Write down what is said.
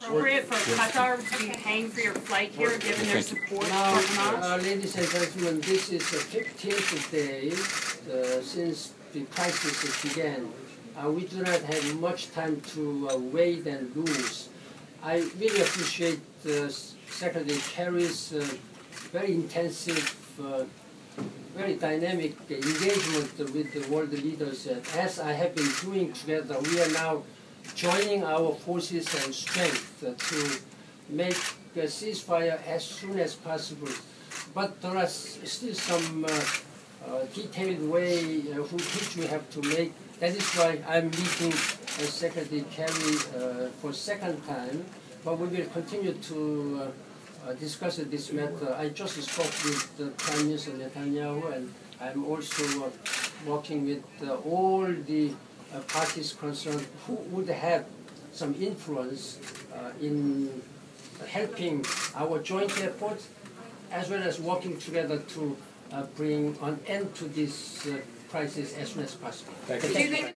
appropriate for Qatar to be paying for your flight here, given their support for Now, Hamas? ladies and gentlemen, this is the 15th day since the crisis began. We do not have much time to wait and lose. I really appreciate Secretary Kerry's very intensive, very dynamic engagement with the world leaders. As I have been doing together, we are now joining our forces and strength to make a ceasefire as soon as possible. But there are still some detailed way which we have to make. That is why I'm meeting Secretary Kerry for second time. But we will continue to discuss this matter. I just spoke with Prime Minister Netanyahu, and I'm also working with all the parties concerned who would have some influence in helping our joint efforts, as well as working together to bring an end to this crisis as soon as possible. Thank you.